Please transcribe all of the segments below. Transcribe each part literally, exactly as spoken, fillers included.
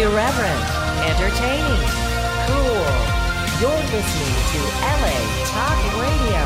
Irreverent, entertaining, cool. You're listening to L A Talk Radio.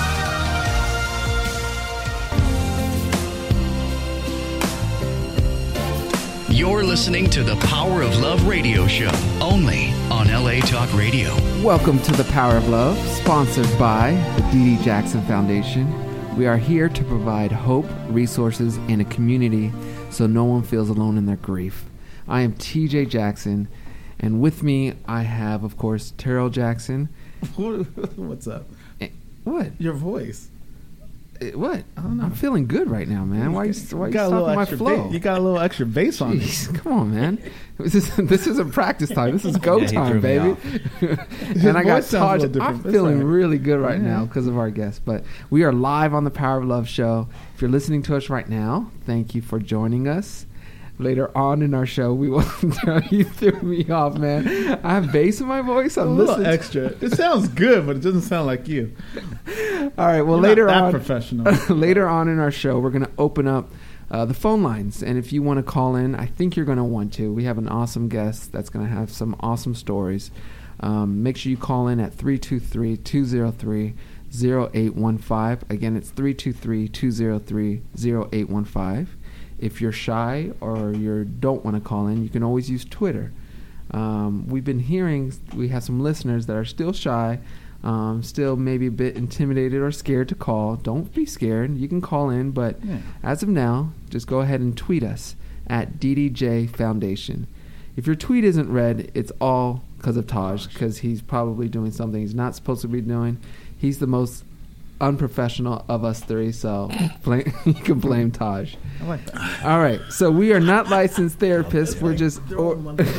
You're listening to the Power of Love radio show, only on L A Talk Radio. Welcome to the Power of Love, sponsored by the Dee Dee Jackson Foundation. We are here to provide hope, resources, and a community so no one feels alone in their grief. I am T J Jackson, and with me I have, of course, Terrell Jackson. What's up? Eh, What? Your voice. Eh, What? I don't know. I'm feeling good right now, man. Why are you, why are you got a little stopping my extra flow? ba- you got a little extra bass on it. Jeez, come on, man. This, is, this isn't practice time. This is go Yeah, he time, threw me baby. and I got voice sounds a Taj. little different. I'm That's feeling all right. really good right Yeah. now because of our guest. But we are live on the Power of Love show. If you're listening to us right now, thank you for joining us. Later on in our show, we will. You threw me off, man. I have bass in my voice. A I'm little listening. extra. It sounds good, but it doesn't sound like you. All right. Well, You're later not that on, professional. later on in our show, we're going to open up uh, the phone lines, and if you want to call in, I think you're going to want to. We have an awesome guest that's going to have some awesome stories. Um, make sure you call in at three two three, two zero three, zero eight one five. Again, it's three two three, two zero three, zero eight one five. If you're shy or you don't want to call in, you can always use Twitter. Um, we've been hearing, we have some listeners that are still shy, um, still maybe a bit intimidated or scared to call. Don't be scared. You can call in, but Yeah. as of now, just go ahead and tweet us at D D J Foundation. If your tweet isn't read, it's all because of Taj, because he's probably doing something he's not supposed to be doing. He's the most unprofessional of us three, so blame, you can blame Taj. I like that. All right, so we are not licensed therapists. We're just. Or,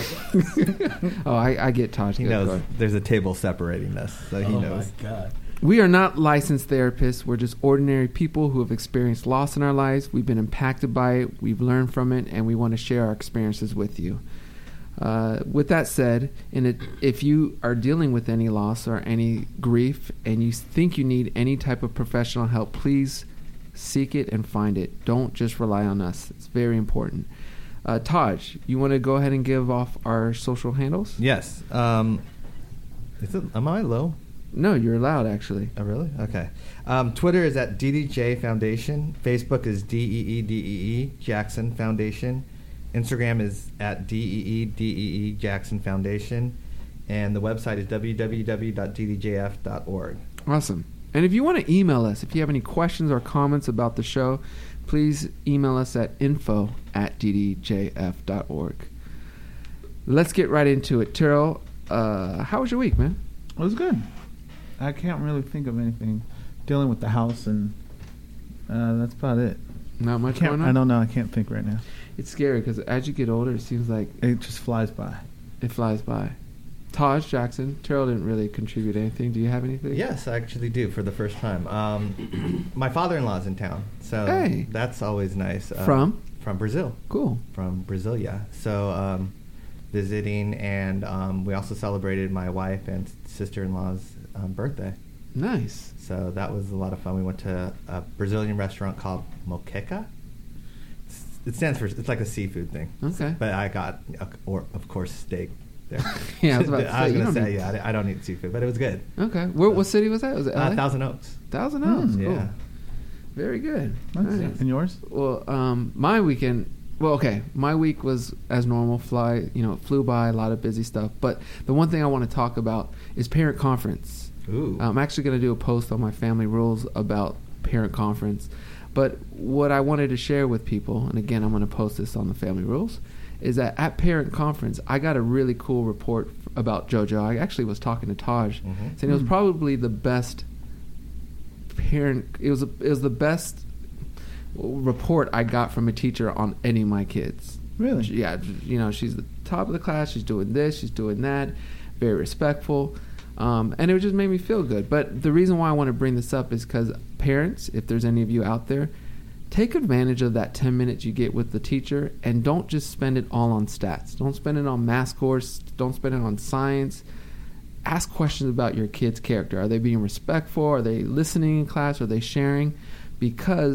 oh, I, I get Taj. He Good, knows go ahead. there's a table separating us, so he Oh knows. my God. We are not licensed therapists. We're just ordinary people who have experienced loss in our lives. We've been impacted by it. We've learned from it, and we want to share our experiences with you. Uh, with that said, in it, if you are dealing with any loss or any grief and you think you need any type of professional help, please seek it and find it. Don't just rely on us. It's very important. Uh, Taj, you want to go ahead and give off our social handles? Yes. Um, is it, am I low? No, you're allowed, actually. Oh, really? Okay. Um, Twitter is at D D J Foundation. Facebook is D E E D E E Jackson Foundation. Instagram is at D E E D E E Jackson Foundation. And the website is w w w dot d d j f dot org. Awesome. And if you want to email us, if you have any questions or comments about the show, please email us at info at d d j f dot org. Let's get right into it. Terrell, uh, how was your week, man? It was good. I can't really think of anything. Dealing with the house, and uh, that's about it. Not I much can't. going on? I don't know. I can't think right now. It's scary because as you get older, it seems like It just flies by. it flies by. Taj Jackson, Terrell didn't really contribute anything. Do you have anything? Yes, I actually do for the first time. Um, my father-in-law's in town, so Hey. that's always nice. Um, From? From Brazil. Cool. From Brasilia. So um, visiting, and um, we also celebrated my wife and sister-in-law's um, birthday. Nice. So that was a lot of fun. We went to a Brazilian restaurant called Moqueca. It's, it stands for, it's like a seafood thing. Okay. But I got, uh, or of course, steak there. Yeah, I was about to I was say, you going to don't say, need- yeah, I I don't eat seafood, but it was good. Okay. Where, what city was that? Was it L A? Uh, Thousand Oaks. Thousand Oaks. Mm, Cool. Yeah. Very good. That's Nice. And yours? Well, um, my weekend. Well, okay, my week was as normal. Fly, you know, it flew by. A lot of busy stuff. But the one thing I want to talk about is parent conference. Ooh. I'm actually going to do a post on my family rules about parent conference. But what I wanted to share with people, and again, I'm going to post this on the family rules, is that at parent conference, I got a really cool report f- about JoJo. I actually was talking to Taj, Mhm. saying it was Mm. probably the best parent. It was a, it was the best report I got from a teacher on any of my kids. Really? Yeah, you know, she's the top of the class. She's doing this. She's doing that. Very respectful. Um, and it just made me feel good. But the reason why I want to bring this up is because parents, if there's any of you out there, take advantage of that ten minutes you get with the teacher and don't just spend it all on stats. Don't spend it on math course. Don't spend it on science. Ask questions about your kid's character. Are they being respectful? Are they listening in class? Are they sharing? Because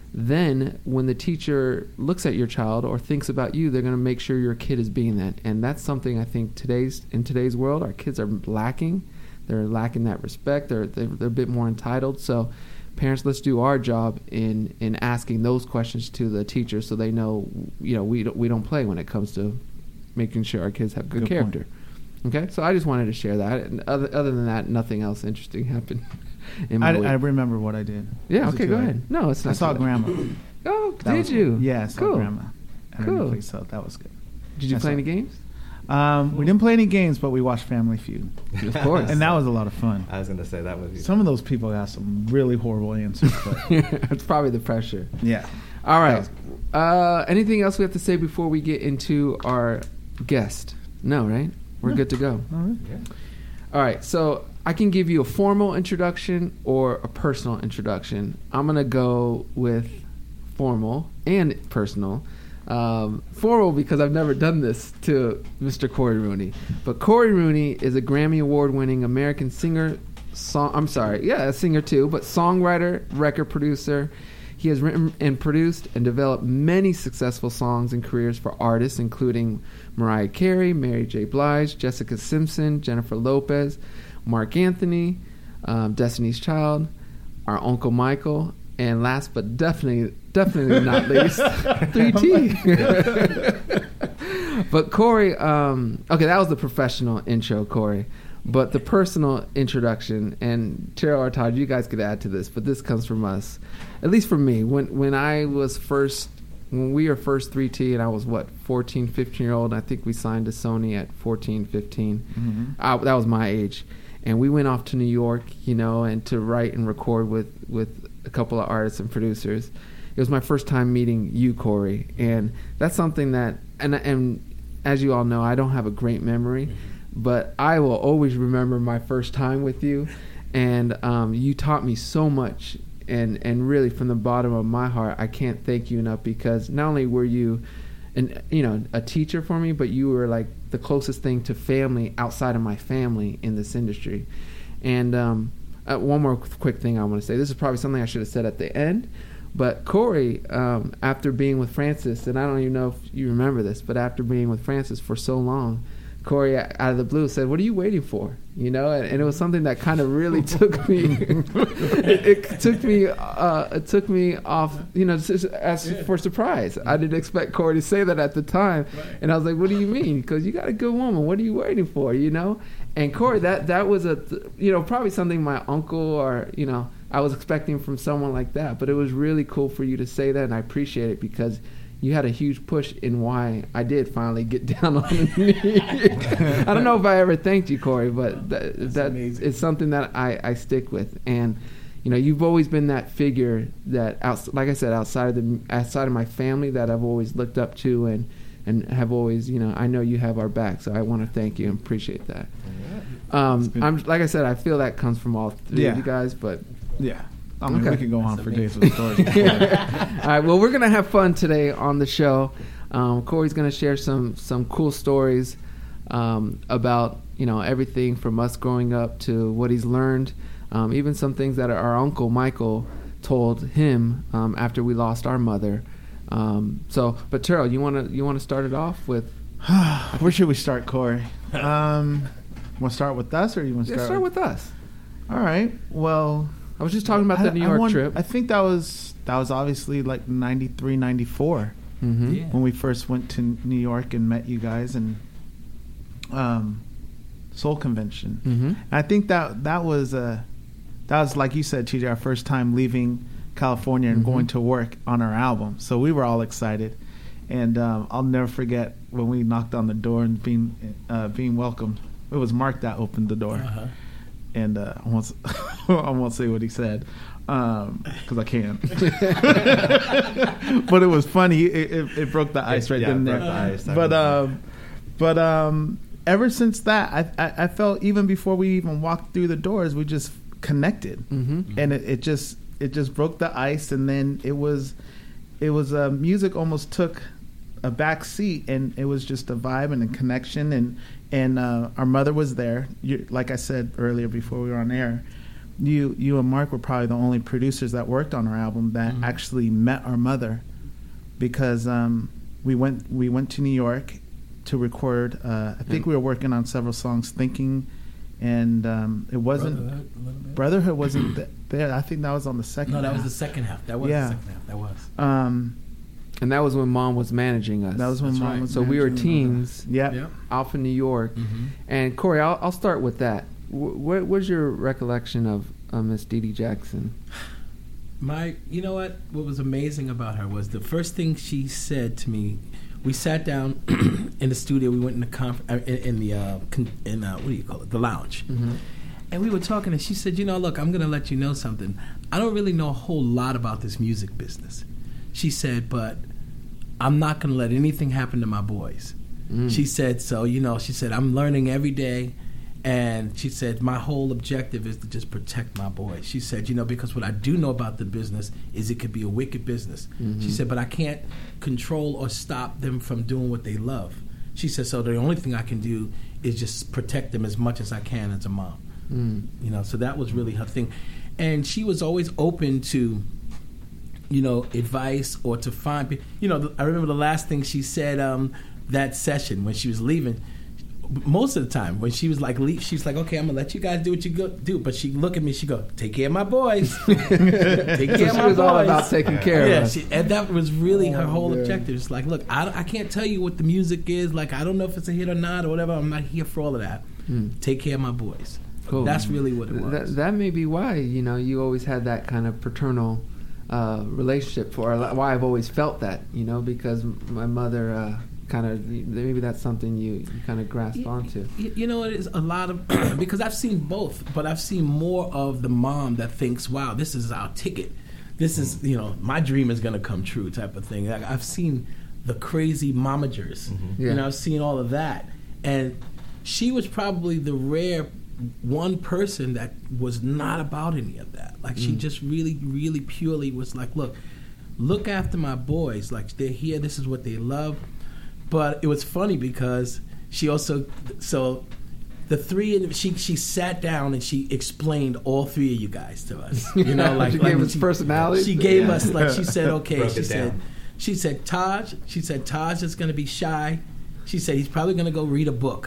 then when the teacher looks at your child or thinks about you, they're going to make sure your kid is being that. And that's something I think today's in today's world, our kids are lacking. They're lacking that respect. They're, they're, they're a bit more entitled. So parents, let's do our job in, in asking those questions to the teachers so they know, you know, we don't, we don't play when it comes to making sure our kids have good, Good character. point. Okay, so I just wanted to share that. And other, other than that, nothing else interesting happened in my I, week. I remember what I did. Yeah, Was it okay, too go late? ahead. No, it's not I saw too late. Grandma. Oh, That did was- you? Yeah, I saw Cool. Grandma. at Cool. her place, so that was good. Did you I play saw- any games? Um, we didn't play any games, but we watched Family Feud, Of course. and that was a lot of fun. I was going to say that was. Some of those people got some really horrible answers, but It's probably the pressure. yeah. All That right. was Uh, anything else we have to say before we get into our guest? No, right? We're No. good to go. All right. Yeah. All right. So I can give you a formal introduction or a personal introduction. I'm going to go with formal and personal. Um, formal because I've never done this to Mister Corey Rooney. But Corey Rooney is a Grammy Award-winning American singer, song. I'm sorry, yeah, a singer too, but songwriter, record producer. He has written and produced and developed many successful songs and careers for artists, including Mariah Carey, Mary J. Blige, Jessica Simpson, Jennifer Lopez, Mark Anthony, um, Destiny's Child, our Uncle Michael, and last but definitely, definitely not least, three T. But Corey, um, okay, that was the professional intro, Corey. But the personal introduction, and Terrell or Todd, you guys could add to this, but this comes from us, at least for me. When when I was first, when we were first three T, and I was, what, fourteen, fifteen year old, I think we signed to Sony at fourteen, fifteen. Mm-hmm. I, that was my age. And we went off to New York, you know, and to write and record with, with a couple of artists and producers. It was my first time meeting you, Corey. And that's something that, and, and as you all know, I don't have a great memory, but I will always remember my first time with you. And um, you taught me so much. And, and really, from the bottom of my heart, I can't thank you enough, because not only were you and you know a teacher for me, but you were like the closest thing to family outside of my family in this industry. And um, uh, one more quick thing I want to say. This is probably something I should have said at the end, but Corey, um, after being with Francis, and I don't even know if you remember this, but after being with Francis for so long, Corey, out of the blue, said, "What are you waiting for?" You know, and, and it was something that kind of really took me. it, it took me. Uh, it took me off. You know, as, as for surprise. I didn't expect Corey to say that at the time, and I was like, "What do you mean?" Because you got a good woman. What are you waiting for? You know, and Corey, that that was a, you know, probably something my uncle or you know I was expecting from someone like that. But it was really cool for you to say that, and I appreciate it, because you had a huge push in why I did finally get down on the knee. I don't know if I ever thanked you, Corey, but that, that is something that I, I stick with. And you know, you've always been that figure that, outs- like I said, outside of the outside of my family, that I've always looked up to, and and have always, you know, I know you have our back, so I want to thank you and appreciate that. Um, I'm like I said, I feel that comes from all three Yeah. of you guys, but. Yeah. I mean, Okay. we could go on for days with stories. All right. Well, we're gonna have fun today on the show. Um, Corey's gonna share some some cool stories um, about you know everything from us growing up to what he's learned, um, even some things that our uncle Michael told him um, after we lost our mother. Um, so, but Terrell, you wanna you wanna start it off with? Where should we start, Corey? Um, want to start with us, or you want to Yeah, start? start with us. All right. Well, I was just talking about the I- New I York want- trip. I think that was that was obviously like ninety-three, ninety-four Mm-hmm. Yeah. when we first went to New York and met you guys and um, Soul Convention. Mm-hmm. I think that that was uh, that was like you said, T J, our first time leaving California and Mhm. going to work on our album. So we were all excited, and um, I'll never forget when we knocked on the door and being uh, being welcomed. It was Mark that opened the door, Uh-huh. and uh, I won't I won't say what he said because I can't. But it was funny. It, it, it broke the ice right yeah, then and it there. broke the ice. I But remember. um, but um, ever since that, I, I I felt even before we even walked through the doors, we just connected, Mm-hmm. and it, it just it just broke the ice, and then it was it was uh, music almost took a back seat, and it was just a vibe and a connection, and and uh, our mother was there. You, like I said earlier before we were on air, you you and Mark were probably the only producers that worked on our album that Mhm. actually met our mother, because um, we went we went to New York to record. Uh, I think we were working on several songs, thinking, and um, it wasn't Brotherhood, a little bit. Brotherhood wasn't th- there. I think that was on the second. No, that was half. the second half. That was Yeah. the second half. That was. Um, And that was when Mom was managing us. that was when That's Mom right. was So we were managing us. teens Yep. Yep. off in New York. Mm-hmm. And Corey, I'll, I'll start with that. Wh- What was your recollection of uh, Miss Dee Dee Jackson? My, you know what? What was amazing about her was the first thing she said to me. We sat down in the studio. We went in the conf- uh, in, in the uh, con- in uh, what do you call it? The lounge. Mm-hmm. And we were talking, and she said, "You know, look, I'm going to let you know something. I don't really know a whole lot about this music business." She said, "But I'm not going to let anything happen to my boys." Mm. She said, "So, you know," she said, "I'm learning every day." And she said, "My whole objective is to just protect my boys." She said, "You know, because what I do know about the business is it could be a wicked business." Mhm. She said, "But I can't control or stop them from doing what they love." She said, "So the only thing I can do is just protect them as much as I can as a mom." Mm. You know, so that was really her thing. And she was always open to, you know, advice or to find, pe- you know, the, I remember the last thing she said um, that session when she was leaving. Most of the time, when she was like, leave, she was like, "Okay, I'm gonna let you guys do what you go do." But she look at me, she go, "Take care of my boys. Take care So of she my was boys." all about taking care Yeah, of us. she, and that was really her Oh, whole yeah. objective. It's like, look, I, I can't tell you what the music is. Like, I don't know if it's a hit or not or whatever. I'm not here for all of that. Mm. Take care of my boys. Cool. That's really what it was. That, that may be why, you know, you always had that kind of paternal uh, relationship for, or why I've always felt that, you know, because my mother uh, kind of, maybe that's something you, you kind of grasp onto. You, you know, it is a lot of, because I've seen both, but I've seen more of the mom that thinks, wow, this is our ticket. This is, you know, my dream is going to come true type of thing. Like, I've seen the crazy momagers. Yeah. You know, I've seen all of that. And she was probably the rare one person that was not about any of that. Like, she Mm. just really, really purely was like, look, look after my boys. Like, they're here. This is what they love. But it was funny because she also, so the three, she she sat down and she explained all three of you guys to us. You know, like, She like gave us personalities? She gave Yeah. us, like, she said, okay, Broke she it said, down. she said, Taj, she said, Taj is going to be shy. She said he's probably going to go read a book.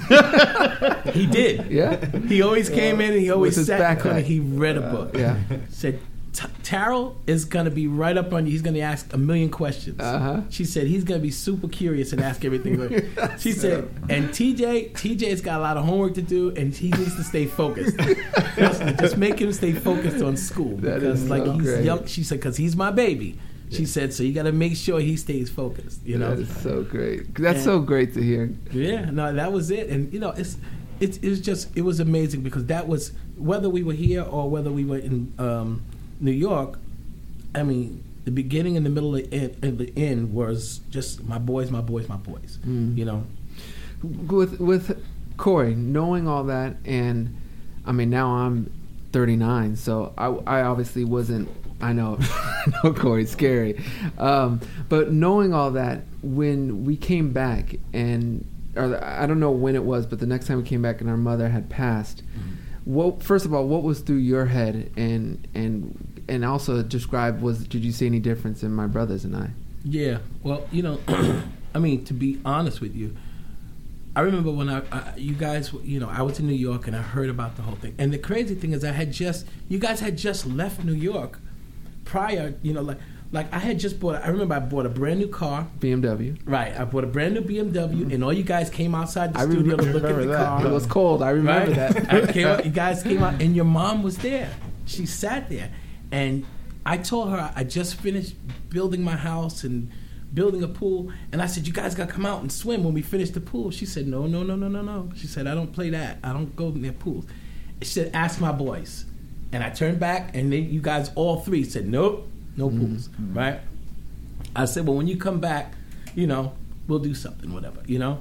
He did. Yeah. He always came in and he always his sat backpack. and he read a book. Yeah. Said, "T- Terrell is going to be right up on you. He's going to ask a million questions." Uh-huh. She said he's going to be super curious and ask everything. She said, and T J, T J's got a lot of homework to do and he needs to stay focused. just, just make him stay focused on school. That because is like so he's great. young. She said, because he's my baby. She said, so you got to make sure he stays focused. You know, That is so great. That's And- so great to hear. yeah, no, that was it, and you know, it's it's it's just it was amazing because that was whether we were here or whether we were in um, New York. I mean, the beginning and the middle and the, and the end was just my boys, my boys, my boys. Mm. You know, With with Corey, knowing all that, and I mean, now I'm thirty-nine, so I, I obviously wasn't. I know, I know Corey's scary, um, but knowing all that, when we came back, and or I don't know when it was, but the next time we came back and our mother had passed, what first of all, what was through your head, and and and also describe was did you see any difference in my brothers and I? yeah. Well, you know, I mean, to be honest with you, I remember when I, I, you guys, you know, I was in New York and I heard about the whole thing. And the crazy thing is, I had just, you guys had just left New York prior, you know, like, like I had just bought, I remember I bought a brand new car. B M W. Right, I bought a brand new B M W, and all you guys came outside the I studio to remember- look at the remember that. car. It was cold. I remember Right? that. I came out, you guys came out, and your mom was there. She sat there, and I told her I just finished building my house and building a pool, and I said, "You guys got to come out and swim when we finish the pool." She said, "No, no, no, no, no, no." She said, "I don't play that. I don't go near pools." She said, "Ask my boys." And I turned back, and they, you guys all three said, "Nope, no pools." Right? I said, "Well, when you come back, you know, we'll do something, whatever, you know."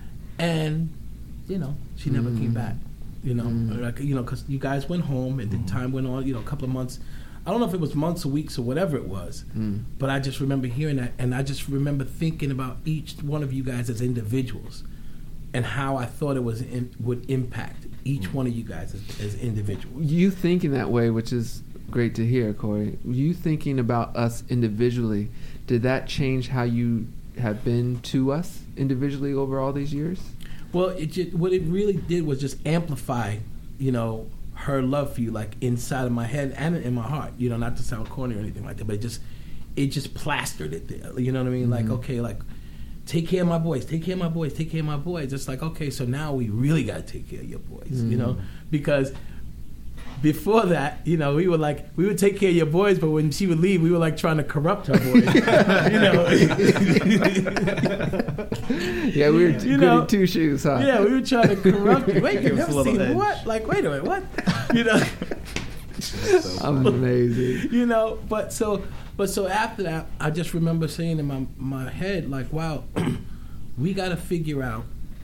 And you know, she never came back. You know, like, you know, because you guys went home, and then time went on. You know, a couple of months. I don't know if it was months or weeks or whatever it was, Mm. but I just remember hearing that, and I just remember thinking about each one of you guys as individuals. and how I thought it was in, would impact each one of you guys as, as individuals. You thinking that way, which is great to hear, Corey. You thinking about us individually, did that change how you have been to us individually over all these years? Well, it just, what it really did was just amplify, you know, her love for you, like inside of my head and in my heart. You know, not to sound corny or anything like that, but it just, it just plastered it there. You know what I mean? Mm-hmm. Like, okay, like, take care of my boys, take care of my boys, take care of my boys. It's like, okay, so now we really got to take care of your boys, mm-hmm. you know, because before that, you know, we were like, we would take care of your boys, but when she would leave, we were like trying to corrupt her boys, you know. Yeah, we were t- you goody know, two shoes, huh? Yeah, we were trying to corrupt you. Wait, you've Give us a never little seen edge. what? Like, wait a minute, what? You know. Amazing. You know, but so, but so after that, I just remember saying in my my head, like, wow, we got to figure out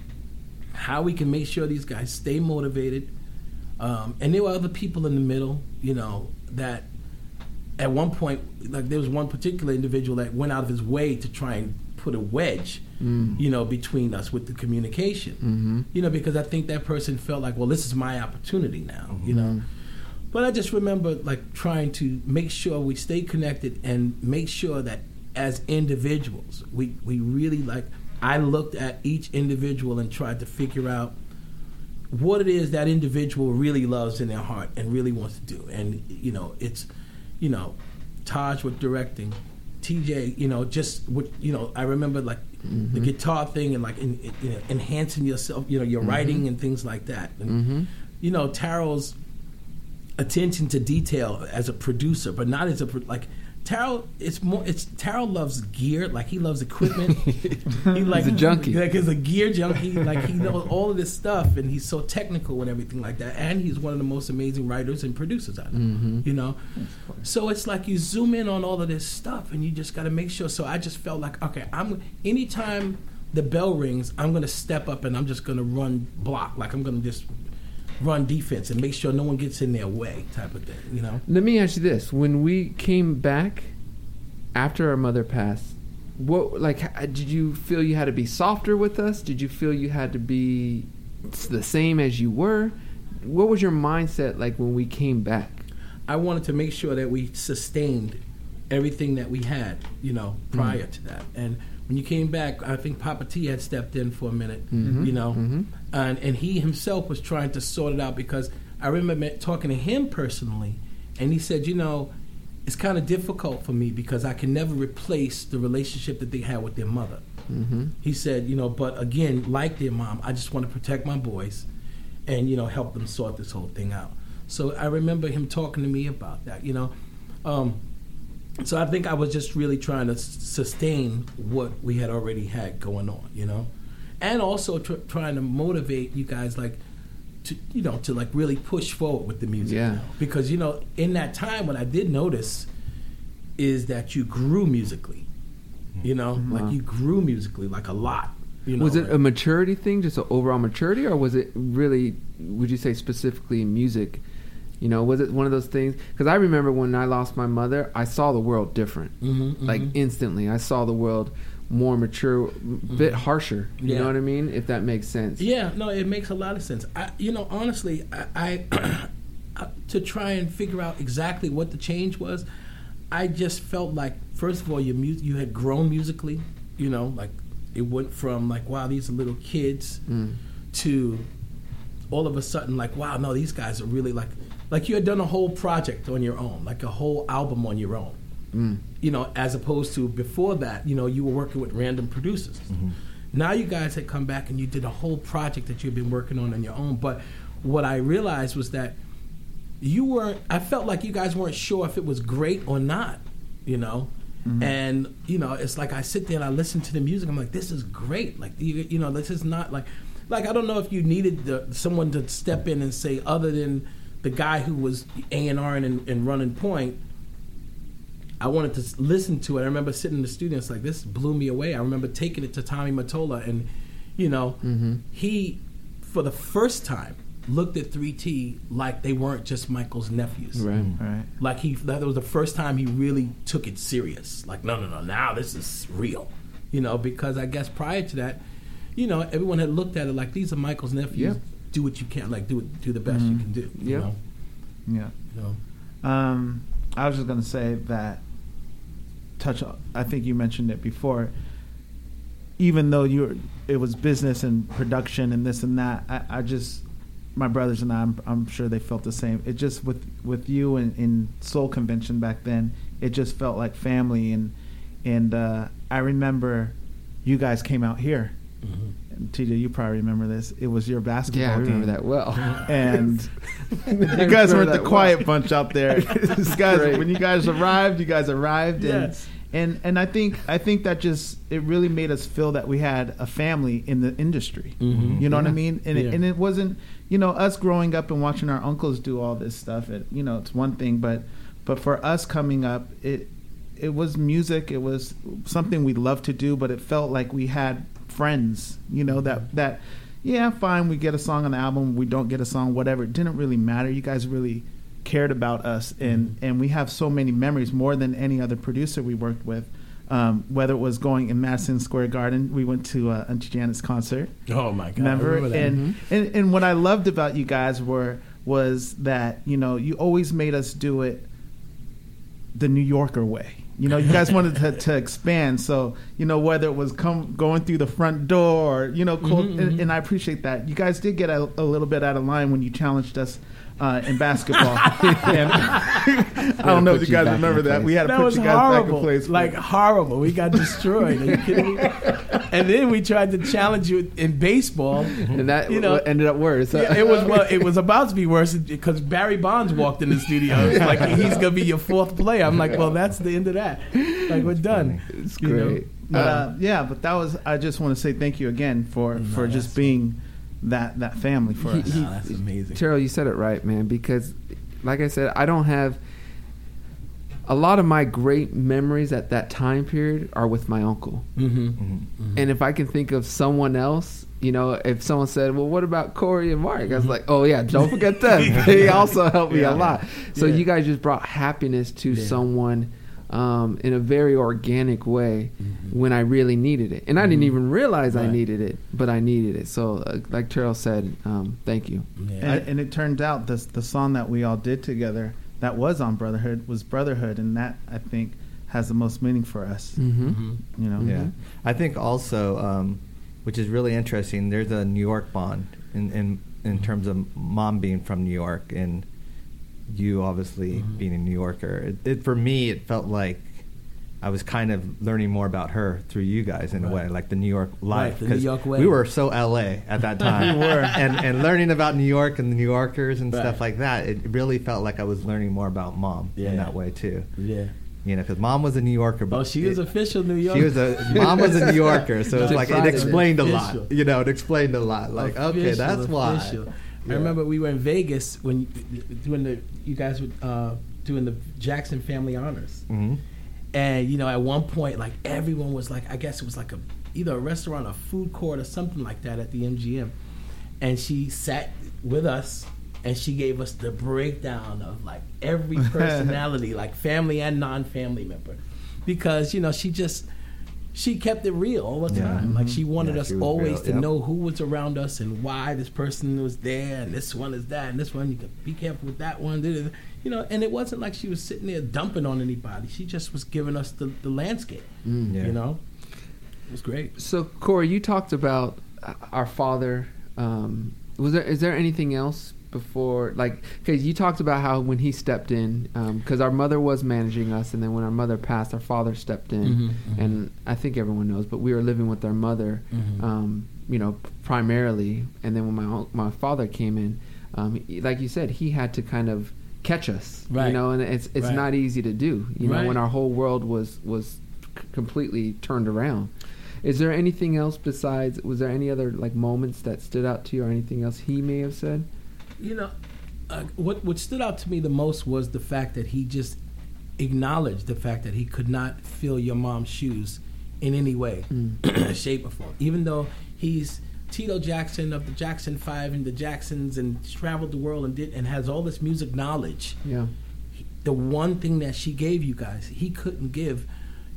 how we can make sure these guys stay motivated. Um, and there were other people in the middle, you know, that at one point, like there was one particular individual that went out of his way to try and put a wedge, mm. you know, between us with the communication. Mm-hmm. You know, because I think that person felt like, well, this is my opportunity now, mm-hmm. you know. But I just remember like trying to make sure we stay connected and make sure that as individuals, we, we really like, I looked at each individual and tried to figure out what it is that individual really loves in their heart and really wants to do. And, you know, it's, you know, Taj with directing, T J, you know, just, what, you know, I remember like mm-hmm. the guitar thing and like in, in, you know, enhancing yourself, you know, your mm-hmm. writing and things like that. And, mm-hmm. you know, Taro's attention to detail as a producer, but not as a, like, Taro, it's more. It's Taro loves gear, like he loves equipment. He like he's a junkie, like he's a gear junkie. Like he knows all of this stuff, and he's so technical and everything like that. And he's one of the most amazing writers and producers out there. Mm-hmm. You know, so it's like you zoom in on all of this stuff, and you just got to make sure. So I just felt like, okay, I'm anytime the bell rings, I'm gonna step up and I'm just gonna run block, like I'm gonna just run defense and make sure no one gets in their way, type of thing, you know. Let me ask you this: when we came back after our mother passed, what like did you feel you had to be softer with us? Did you feel you had to be the same as you were? What was your mindset like when we came back? I wanted to make sure that we sustained everything that we had, you know, prior mm-hmm. to that. And when you came back, I think Papa T had stepped in for a minute, mm-hmm. you know, mm-hmm. and and he himself was trying to sort it out, because I remember talking to him personally, and he said, you know, it's kind of difficult for me because I can never replace the relationship that they had with their mother. Mm-hmm. He said, you know, but again, like their mom, I just want to protect my boys and, you know, help them sort this whole thing out. So I remember him talking to me about that, you know. Um, So I think I was just really trying to s- sustain what we had already had going on, you know, and also tr- trying to motivate you guys, like, to you know, to like really push forward with the music. Yeah. Now. Because you know, in that time, what I did notice is that you grew musically, you know, mm-hmm. like you grew musically like a lot. You know, was it like, a maturity thing, just an overall maturity, or was it really? Would you say specifically music? You know, was it one of those things? Because I remember when I lost my mother, I saw the world different. Mm-hmm, mm-hmm. Like instantly, I saw the world more mature, mm-hmm. bit harsher. You yeah. know what I mean? If that makes sense. Yeah, no, it makes a lot of sense. I, you know, honestly, I, I, I to try and figure out exactly what the change was, I just felt like, first of all, your mu- you had grown musically. You know, like it went from like, wow, these are little kids, mm. to all of a sudden like, wow, no, these guys are really like. Like you had done a whole project on your own, like a whole album on your own, mm. you know, as opposed to before that, you know, you were working with random producers. Mm-hmm. Now you guys had come back and you did a whole project that you've been working on on your own. But what I realized was that you weren't, I felt like you guys weren't sure if it was great or not, you know. Mm-hmm. And, you know, it's like I sit there and I listen to the music. I'm like, this is great. Like, you, you know, this is not like, like I don't know if you needed the, someone to step in and say, other than the guy who was A and R and, and running point, I wanted to listen to it. I remember sitting in the studio, it's like, this blew me away. I remember taking it to Tommy Mottola, and, you know, mm-hmm. he, for the first time, looked at three T like they weren't just Michael's nephews. Right, right. Like he, that was the first time he really took it serious. Like, no, no, no, now this is real. You know, because I guess prior to that, you know, everyone had looked at it like these are Michael's nephews. Yeah. Do what you can, like do it, do the best Mhm. you can do. You Yeah. know? Yeah. You know? Um, I was just gonna say that. Touch. I think you mentioned it before. Even though you, were, it was business and production and this and that. I, I just, my brothers and I, I'm, I'm sure they felt the same. It just with with you and in Soul Convention back then, it just felt like family. And and uh, I remember, you guys came out here. Mm-hmm. And T J, you probably remember this. It was your basketball Yeah, I remember game. that well. And I you guys remember weren't the that quiet well. bunch out there. These guys, Great. when you guys arrived, you guys arrived, and, Yes. and and I think I think that just it really made us feel that we had a family in the industry. Mhm. You know what I Yeah. mean? And Yeah. it, and it wasn't, you know, us growing up and watching our uncles do all this stuff. It, you know, it's one thing, but but for us coming up, it it was music. It was something we loved to do, but it felt like we had friends. You know that that. Yeah, fine. We get a song on the album. We don't get a song, whatever. It didn't really matter. You guys really cared about us, and, Mm-hmm. and we have so many memories, more than any other producer we worked with. Um, whether it was going in Madison Square Garden, we went to uh, Auntie Janet's concert. Oh my God! I Remember? remember that. And, and and what I loved about you guys were was that, you know, you always made us do it the New Yorker way. You know, you guys wanted to, to expand. So, you know, whether it was come going through the front door, or, you know, cool, Mhm, and, mhm. and I appreciate that. You guys did get a, a little bit out of line when you challenged us uh, in basketball. And I don't know if you put you guys back in remember place. that. We had to That put was you guys back horrible. in place. Like horrible. We got destroyed. Are you kidding me? And then we tried to challenge you in baseball. And that You know, ended up worse. Yeah, it was well, it was about to be worse because Barry Bonds walked in the studio. It's like he's gonna be your fourth player. I'm like, well, that's the end of that. Like we're done. It's You know? great. But Uh, uh, yeah, but that was. I just want to say thank you again for, No, for just that's- being that that family for He- us. he- Nah, that's amazing. Terrell, you said it right, man, because like I said, I don't have a lot of my great memories at that time period are with my uncle. Mm-hmm. Mm-hmm. And if I can think of someone else, you know, if someone said, well, what about Corey and Mark? I was like, oh, yeah, don't forget them. They also helped me Yeah. a lot. So Yeah. you guys just brought happiness to Yeah. someone um, in a very organic way Mm-hmm. when I really needed it. And I didn't Mhm. even realize I Right. needed it, but I needed it. So uh, like Terrell said, um, thank you. Yeah. And, and it turned out the the song that we all did together that was on Brotherhood was Brotherhood, and that I think has the most meaning for us. Mm-hmm. Mhm. You know. Yeah, I think also, um, which is really interesting. There's a New York bond in in, in terms of mom being from New York and you obviously Mhm. being a New Yorker. It, it for me, it felt like I was kind of learning more about her through you guys in a way, Right. like the New York Right, life. the New 'cause York way. we were so L A at that time, We were. and and learning about New York and the New Yorkers and Right. stuff like that. It really felt like I was learning more about mom Yeah. in that way too. Yeah. You know, because mom was a New Yorker. But Oh, she was it- official New York. She was a mom was a New Yorker, so it's like it Decided. explained a lot. Official. You know, it explained a lot. Like, okay, Official, that's why. official. I Yeah. remember we were in Vegas when doing the you guys were uh, doing the Jackson Family Honors, hmm and you know at one point like everyone was like I guess it was like a either a restaurant or food court or something like that at the M G M, and she sat with us and she gave us the breakdown of like every personality, like family and non-family member, because you know she just. She kept it real all the Yeah. time. Like she wanted Yeah, us she was always real, to yep. know who was around us and why this person was there and this one is that and this one you can be careful with that one. You know, and it wasn't like she was sitting there dumping on anybody. She just was giving us the, the landscape. Mm. Yeah. You know, it was great. So Corey, you talked about uh, our father. Um, was there is there anything else before, like, because you talked about how when he stepped in, because our mother was managing us, and then when our mother passed, our father stepped in, Mhm, mhm. and I think everyone knows, but we were living with our mother, Mhm. um, you know, primarily, and then when my un- my father came in, um, he- like you said, he had to kind of catch us, you Right. know, and it's it's Right. not easy to do, you know, Right. when our whole world was was c- completely turned around. Is there anything else besides? Was there any other like moments that stood out to you, or anything else he may have said? You know, uh, what what stood out to me the most was the fact that he just acknowledged the fact that he could not fill your mom's shoes in any way, shape, or form. Even though he's Tito Jackson of the Jackson Five and the Jacksons and traveled the world and did and has all this music knowledge. Yeah. The one thing that she gave you guys, he couldn't give.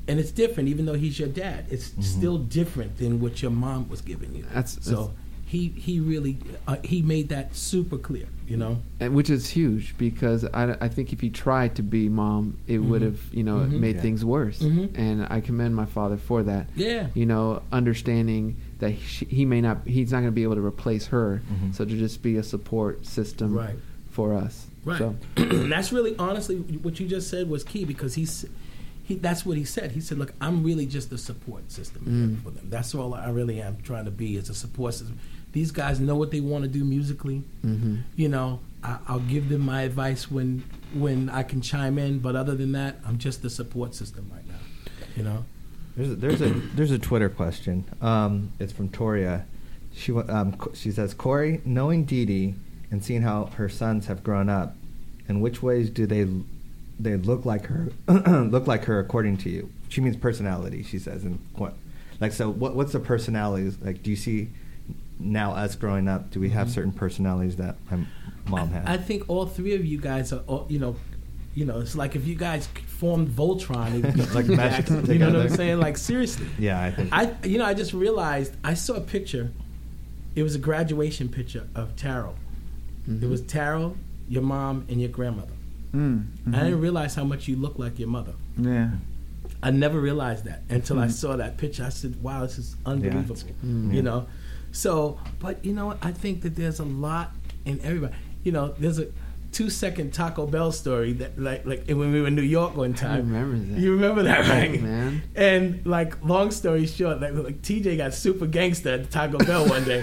and it's different. Even though he's your dad, it's Mm-hmm. still different than what your mom was giving you. That's- so. that's- He he really uh, he made that super clear, you know. And which is huge because I, I think if he tried to be mom, it would have, you know, Mhm. made Yeah. things worse. Mhm. And I commend my father for that. Yeah. You know, understanding that he, he may not, he's not going to be able to replace her. Mhm. So to just be a support system Right. for us. Right. So, And that's really honestly what you just said was key because he's he that's what he said. He said, "Look, I'm really just a support system Mm. for them. That's all I really am trying to be is a support system. These guys know what they want to do musically. hmm You know, I, I'll give them my advice when when I can chime in, but other than that, I'm just the support system right now. You know." There's a, there's a there's a Twitter question. Um, it's from Toria. She wa- um, Co- she says, Corey, knowing Dee Dee and seeing how her sons have grown up, in which ways do they they look like her look like her according to you? She means personality. She says, and what like so what what's the personalities like? Do you see now us growing up? Do we have Mhm. certain personalities that my mom had? I think all three of you guys are, all, you know, you know, it's like if you guys formed Voltron, it would be Like Dee Dee meshed Jackson. You know what I'm together. saying? Like seriously. yeah, I think. I, you know, I just realized I saw a picture. It was a graduation picture of Taro. Mhm. It was Taro, your mom, and your grandmother. Mm, mhm. I didn't realize how much you look like your mother. Yeah. I never realized that until I Mm. saw that picture. I said, "Wow, this is unbelievable." Mm. You know, so but you know what? I think that there's a lot in everybody. You know, there's a two second Taco Bell story that like like when we were in New York one I time. remember that. You remember that, right? Man. And like, long story short, like, like T J got super gangster at Taco Bell one day.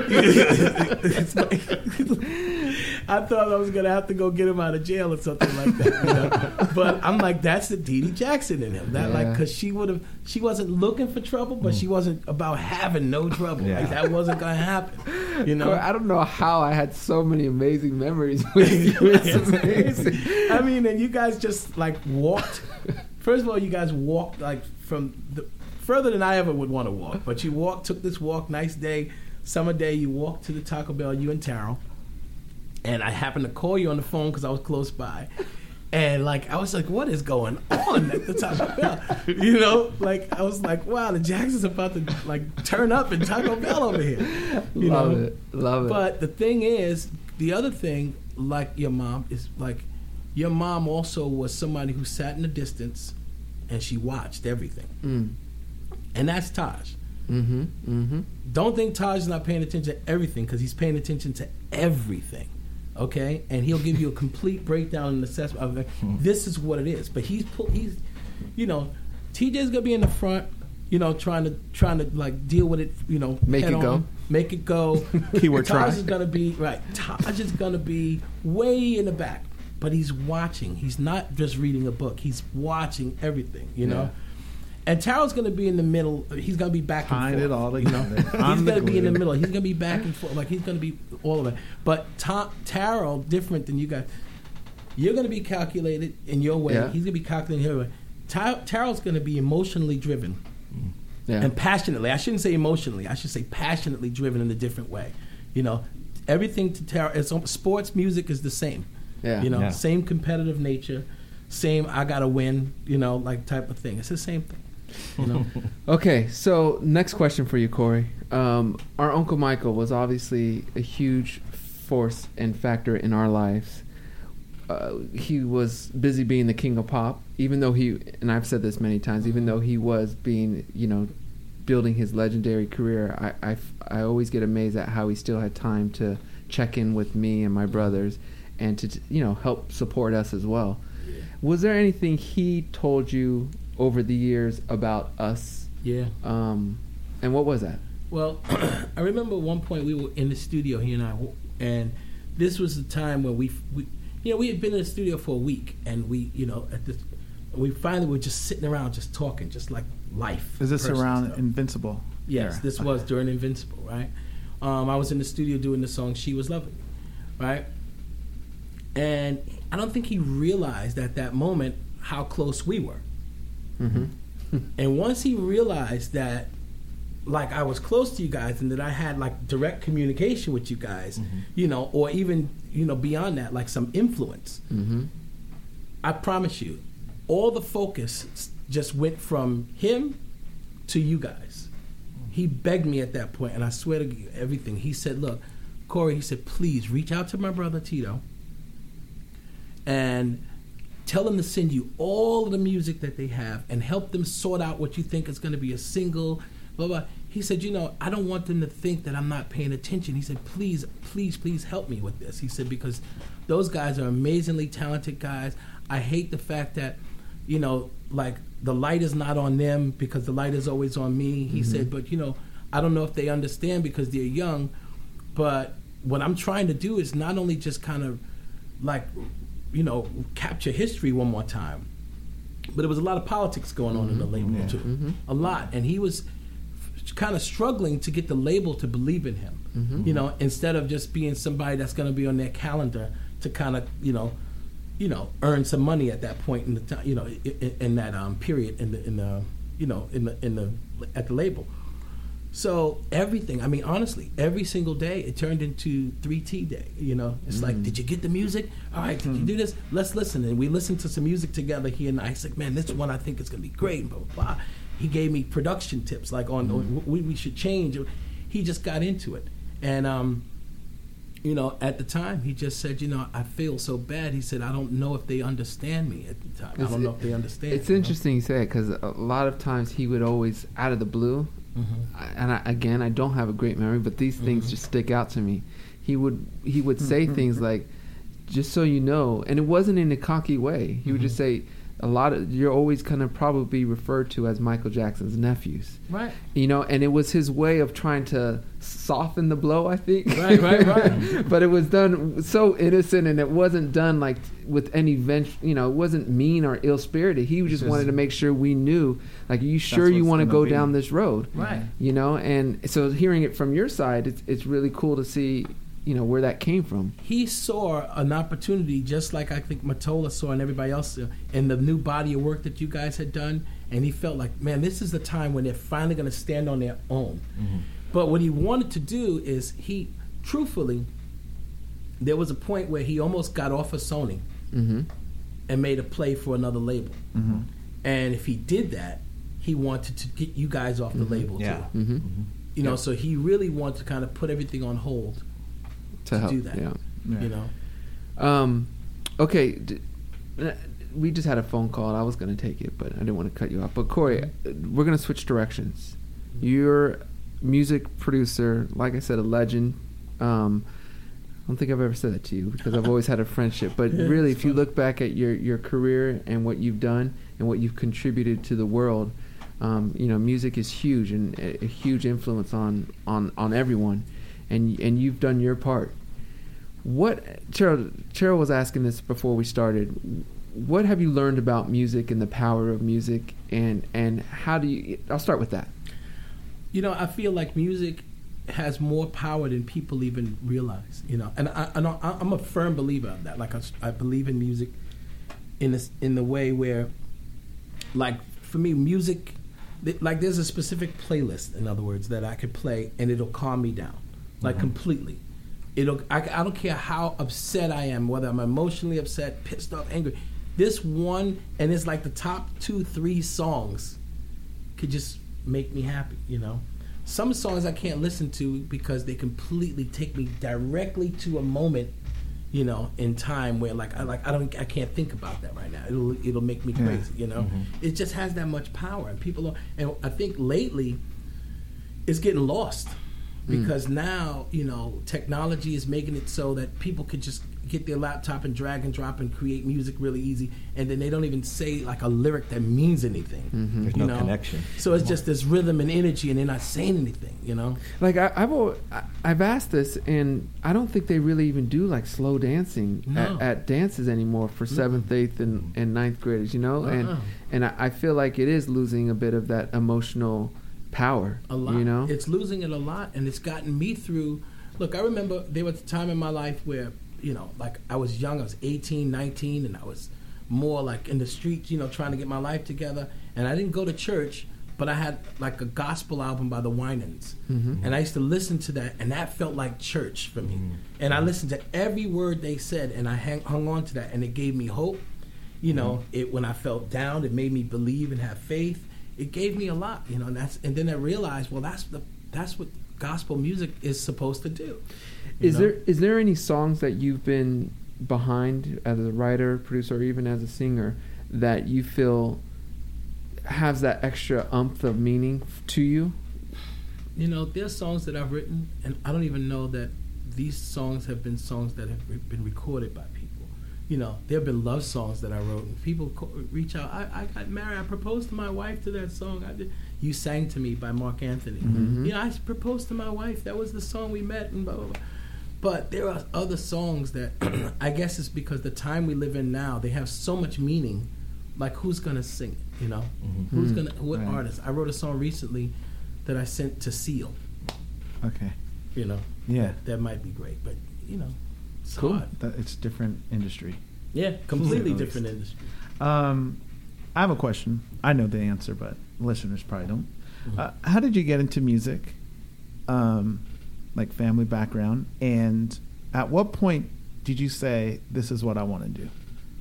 It's like, I thought I was gonna have to go get him out of jail or something like that. You know? But I'm like, that's the Dee Dee Jackson in him. That like, Yeah. because she would have, she wasn't looking for trouble, but she wasn't about having no trouble. Yeah. Like that wasn't gonna happen. You know. Corey, I don't know how I had so many amazing memories with you. It's amazing. I mean, and you guys just like walked. First of all, you guys walked like from the further than I ever would want to walk. But you walked, took this walk, nice day, summer day. You walked to the Taco Bell, you and Taro, and I happened to call you on the phone because I was close by. And like I was like, what is going on at the Taco Bell? You know, like I was like, wow, the Jackson's about to like turn up in Taco Bell over here. You Love know? it. Love it. But the thing is, the other thing, like your mom, is like your mom also was somebody who sat in the distance and she watched everything. Mm. And that's Taj. Mm-hmm. Mm-hmm. Don't think Taj is not paying attention to everything because he's paying attention to everything. Okay? And he'll give you a complete breakdown and assessment of like, this is what it is. But he's, pull, he's you know, T J's going to be in the front, you know, trying to, trying to like deal with it, you know, Make head it go. on, make it go. Keyword Taj try. is going to be, right, Taj is going to be way in the back. But he's watching. He's not just reading a book. He's watching everything, you know? Yeah. And Taro's going to be in the middle. He's going to be back and Find forth. it all you know? together. He's On the going to be in the glue. middle. He's going to be back and forth. Like, he's going to be all of it. But Ta- Taro, different than you guys. You're going to be calculated in your way. Yeah. He's going to be calculated in his way. Ta- Taro's going to be emotionally driven. Yeah. And passionately. I shouldn't say emotionally. I should say passionately driven in a different way. You know, everything to Taro, it's, sports, music is the same. Yeah. You know, Yeah. same competitive nature, same I gotta win, you know, like type of thing. It's the same thing. You know. Okay, so next question for you, Corey. Um, our Uncle Michael was obviously a huge force and factor in our lives. Uh, he was busy being the king of pop, even though he, and I've said this many times, even though he was being, you know, building his legendary career, I, I, I always get amazed at how he still had time to check in with me and my brothers and to, you know, help support us as well. Was there anything he told you over the years about us? Yeah. Um, and what was that? Well, I remember at one point we were in the studio, he and I, and this was the time when we, we, you know, we had been in the studio for a week, and we, you know, at this, we finally were just sitting around, just talking, just like life. Is this person around stuff. Invincible? Yes, era? this was during Invincible, right? Um, I was in the studio doing the song "She Was Loving Me," right? And I don't think he realized at that moment how close we were. Mm-hmm. And once he realized that, like, I was close to you guys and that I had, like, direct communication with you guys, Mm-hmm. you know, or even, you know, beyond that, like some influence, Mm-hmm. I promise you, all the focus just went from him to you guys. He begged me at that point, and I swear to you, everything. He said, look, Corey, he said, please reach out to my brother Tito and tell them to send you all of the music that they have and help them sort out what you think is going to be a single, blah, blah. He said, you know, I don't want them to think that I'm not paying attention. He said, please, please, please help me with this. He said, because those guys are amazingly talented guys. I hate the fact that, you know, like the light is not on them because the light is always on me. He mm-hmm. said, but, you know, I don't know if they understand because they're young, but what I'm trying to do is not only just kind of like, you know, capture history one more time, but there was a lot of politics going on mm-hmm. in the label yeah. too, mm-hmm. a lot. And he was f- kind of struggling to get the label to believe in him, mm-hmm. you know, instead of just being somebody that's going to be on their calendar to kind of, you know, you know, earn some money at that point in the time, you know, in, in that um, period in the in the, you know, in the in the at the label. So everything, I mean, honestly, every single day it turned into three T day, you know. It's mm. like, did you get the music? All right, did mm. you do this? Let's listen. And we listened to some music together, he and I. He's like, man, this one I think is going to be great, blah, blah, blah. He gave me production tips, like on mm. what we, we should change. He just got into it. And, um, you know, at the time, he just said, you know, I feel so bad. He said, I don't know if they understand me at the time. It's, I don't know if they understand. It's you interesting know? you say it, because a lot of times he would always, out of the blue, mm-hmm. and I, again, I don't have a great memory, but these things mm-hmm. just stick out to me. He would he would say mm-hmm. things like, just so you know, and it wasn't in a cocky way. He mm-hmm. would just say, a lot of, you're always going to probably referred to as Michael Jackson's nephews. Right. You know, and it was his way of trying to soften the blow, I think. Right, right, right. But it was done so innocent, and it wasn't done like with any vent, you know, it wasn't mean or ill-spirited. He just, just wanted to make sure we knew, like, are you sure you want to go be. down this road? Right. You know, and so hearing it from your side, it's it's really cool to see, you know, where that came from. He saw an opportunity, just like I think Matola saw and everybody else saw, in the new body of work that you guys had done, and he felt like, man, this is the time when they're finally going to stand on their own. Mm-hmm. But what he wanted to do is, he, truthfully, there was a point where he almost got off of Sony mm-hmm. and made a play for another label. Mm-hmm. And if he did that, he wanted to get you guys off the mm-hmm. label yeah. too. Mm-hmm. Mm-hmm. You know, yeah. so he really wanted to kind of put everything on hold to, to do that. Yeah. You know. Um, okay, d- we just had a phone call. I was going to take it, but I didn't want to cut you off. But Corey, we're going to switch directions. You're a music producer, like I said, a legend. Um, I don't think I've ever said that to you because I've always had a friendship. But yeah, really, if funny. you look back at your, your career and what you've done and what you've contributed to the world, um, you know, music is huge and a, a huge influence on, on, on everyone. And and you've done your part. What Cheryl, Cheryl was asking this before we started. What have you learned about music and the power of music, and and how do you? I'll start with that. You know, I feel like music has more power than people even realize. You know, and I, and I I'm a firm believer of that. Like I, I believe in music in this in the way where, like for me, music, like there's a specific playlist, in other words, that I could play and it'll calm me down. Like mm-hmm. completely, it'll. I, I don't care how upset I am, whether I'm emotionally upset, pissed off, angry. This one, and it's like the top two, three songs, could just make me happy. You know, some songs I can't listen to because they completely take me directly to a moment, you know, in time where like I like I don't I can't think about that right now. It'll it'll make me crazy. Yeah. You know, mm-hmm. it just has that much power, and people are. And I think lately, it's getting lost. Because mm. now, you know, technology is making it so that people could just get their laptop and drag and drop and create music really easy, and then they don't even say like a lyric that means anything. Mm-hmm. There's you no know? connection. So it's just this rhythm and energy, and they're not saying anything. You know, like I, I've always, I've asked this, and I don't think they really even do like slow dancing no. at, at dances anymore for seventh, mm-hmm. eighth, and, and ninth graders. You know, uh-uh. and and I, I feel like it is losing a bit of that emotional power. A lot. You know, it's losing it a lot, and it's gotten me through. Look, I remember there was a time in my life where, you know, like I was young, I was eighteen, nineteen, and I was more like in the streets, you know, trying to get my life together. And I didn't go to church, but I had like a gospel album by the Winans. Mm-hmm. And I used to listen to that, and that felt like church for me. Mm-hmm. And I listened to every word they said, and I hang, hung on to that, and it gave me hope. You know, it when I felt down, it made me believe and have faith. It gave me a lot, you know, and that's and then I realized, well, that's the that's what gospel music is supposed to do. Is know? there is there any songs that you've been behind as a writer, producer, or even as a singer that you feel has that extra umph of meaning to you? You know, there's songs that I've written, and I don't even know that these songs have been songs that have re- been recorded by people. You know, there have been love songs that I wrote, and people co- reach out. I, I got married. I proposed to my wife to that song. I did. You Sang to Me by Mark Anthony. Mm-hmm. You know, I proposed to my wife. That was the song we met, and blah, blah, blah. But there are other songs that I guess it's because the time we live in now, they have so much meaning. Like, who's going to sing it, you know? Mm-hmm. Who's going to, what Right. artist? I wrote a song recently that I sent to Seal, Okay. you know? Yeah. That might be great, but, you know, it's Cool. hard. That it's different industry. Yeah, completely At least. different industry. Um, I have a question. I know the answer, but listeners probably don't. Mhm. Uh, how did you get into music? Um, like family background, and at what point did you say, "This is what I want to do"?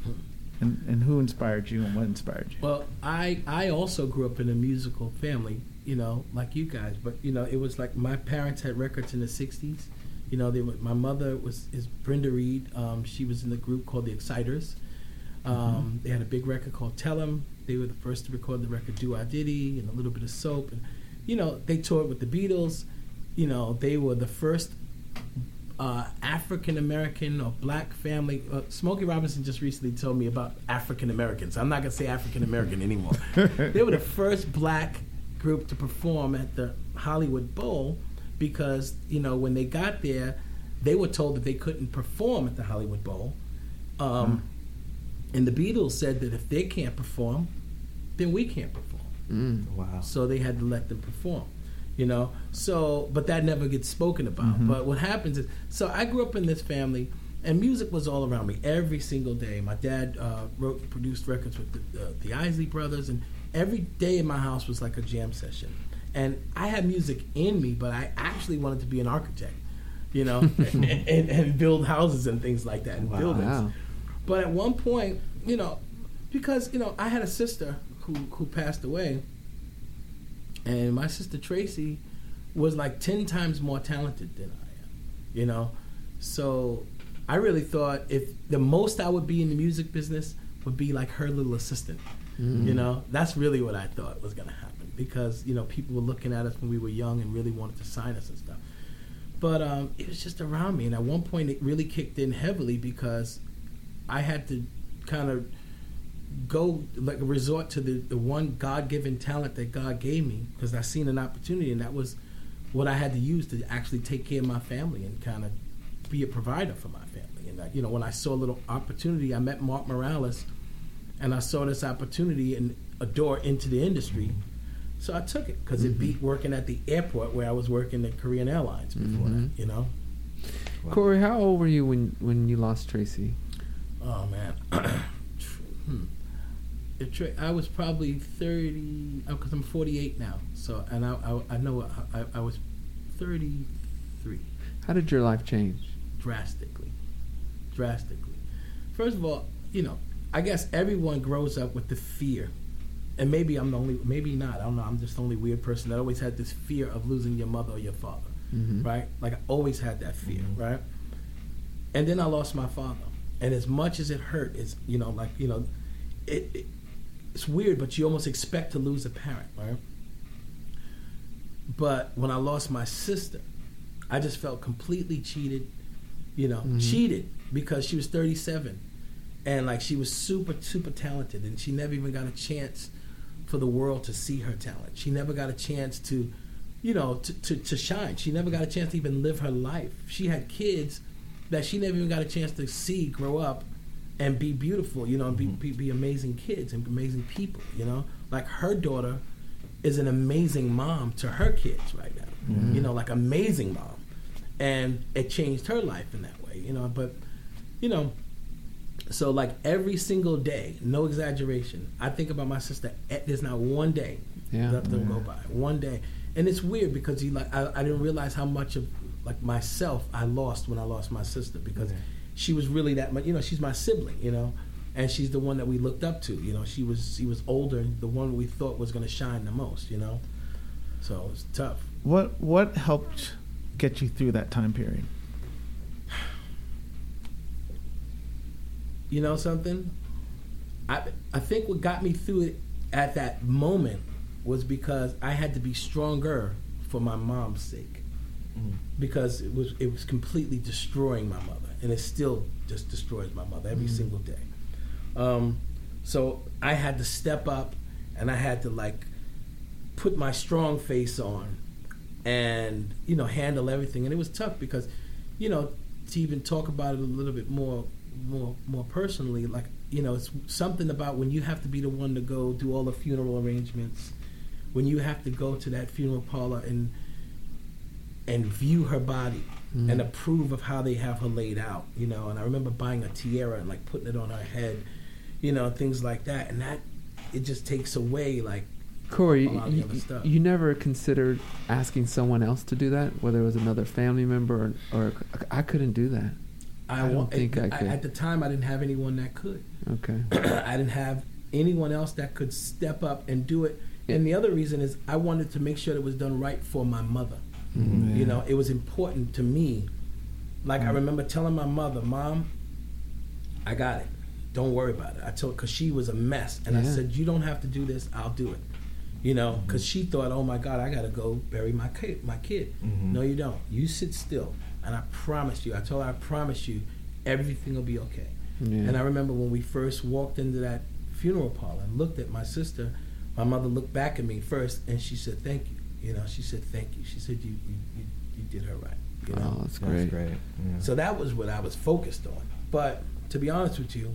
And and who inspired you, and what inspired you? Well, I I also grew up in a musical family, you know, like you guys. But you know, it was like my parents had records in the sixties. You know, they were, my mother was is Brenda Reed. Um, she was in the group called the Exciters. Um, Mm-hmm. They had a big record called Tell 'Em. They were the first to record the record Do I Diddy and a little bit of Soap. And you know, they toured with the Beatles. You know, they were the first uh, African American or black family. Uh, Smokey Robinson just recently told me about African Americans. I'm not gonna say African American anymore. They were the first black group to perform at the Hollywood Bowl because you know when they got there, they were told that they couldn't perform at the Hollywood Bowl, um, and the Beatles said that if they can't perform, then we can't perform. Mm. Wow. So they had to let them perform, you know. So, but that never gets spoken about. Mhm. But what happens is, so I grew up in this family, and music was all around me every single day. My dad uh, wrote, and produced records with the, uh, the Isley Brothers, and every day in my house was like a jam session. And I had music in me, but I actually wanted to be an architect, you know, and, and, and build houses and things like that, and Wow. buildings. Wow. But at one point, you know, because you know, I had a sister who who passed away, and my sister Tracy was like ten times more talented than I am, you know. So I really thought if the most I would be in the music business would be like her little assistant, Mm. you know. That's really what I thought was going to happen because you know people were looking at us when we were young and really wanted to sign us and stuff. But um, it was just around me, and at one point it really kicked in heavily because I had to kind of go like resort to the, the one God-given talent that God gave me because I seen an opportunity, and that was what I had to use to actually take care of my family and kind of be a provider for my family. And I, you know, when I saw a little opportunity, I met Mark Morales, and I saw this opportunity and a door into the industry. So I took it because Mm-hmm. it beat working at the airport where I was working at Korean Airlines before Mhm. that, you know. Wow. Corey, how old were you when, when you lost Tracy? Oh man, hmm. If Tra- I was probably thirty because I'm forty-eight now. So and I I, I know I, I was thirty-three. How did your life change? Drastically, drastically. First of all, you know, I guess everyone grows up with the fear, and maybe I'm the only, maybe not. I don't know. I'm just the only weird person that always had this fear of losing your mother or your father, Mhm. right? Like I always had that fear, Mhm. right? And then I lost my father, and as much as it hurt, it's you know, like you know, it, it it's weird, but you almost expect to lose a parent, right? But when I lost my sister, I just felt completely cheated, you know, Mhm. cheated because she was thirty-seven and like she was super, super talented and she never even got a chance for the world to see her talent. She never got a chance to, you know, to, to, to shine. She never got a chance to even live her life. She had kids that she never even got a chance to see grow up and be beautiful, you know, and be, be, be amazing kids and amazing people, you know. Like her daughter is an amazing mom to her kids right now, Mhm. you know, like amazing mom. And it changed her life in that way, you know. But, you know, so like every single day, no exaggeration, I think about my sister. eh, There's not one day Yeah. that will go by, one day. And it's weird because you like I, I didn't realize how much of like myself I lost when I lost my sister because Yeah. she was really that much. You know, she's my sibling. You know, and she's the one that we looked up to. You know, she was she was older, the one we thought was going to shine the most. You know, so it's tough. What what helped get you through that time period? You know something? I I think what got me through it at that moment was because I had to be stronger for my mom's sake, mm-hmm. because it was it was completely destroying my mother, and it still just destroys my mother every mm-hmm. single day. Um, so I had to step up, and I had to like put my strong face on, and you know handle everything, and it was tough because, you know, to even talk about it a little bit more. more more personally, like, you know, it's something about when you have to be the one to go do all the funeral arrangements, when you have to go to that funeral parlor and and view her body mm. and approve of how they have her laid out, you know. And I remember buying a tiara and like putting it on her head, you know, things like that, and that it just takes away like Corey, a lot of you, the other stuff. You never considered asking someone else to do that, whether it was another family member or, or I couldn't do that. I, I don't think I could. At the time, I didn't have anyone that could. Okay. I didn't have anyone else that could step up and do it. And the other reason is I wanted to make sure it was done right for my mother. Mm-hmm. You know, it was important to me. Like, mm-hmm. I remember telling my mother, Mom, I got it. Don't worry about it. I told, because she was a mess. And yeah. I said, you don't have to do this. I'll do it. You know, because mm-hmm. she thought, oh, my God, I got to go bury my kid. My kid. Mm-hmm. No, you don't. You sit still. And I promise you, I told her, I promise you, everything will be okay. Yeah. And I remember when we first walked into that funeral parlor and looked at my sister, my mother looked back at me first and she said, thank you. You know, she said, thank you. She said, you you, you, you did her right. You know? Oh, that's great. That's great. Yeah. So that was what I was focused on. But to be honest with you,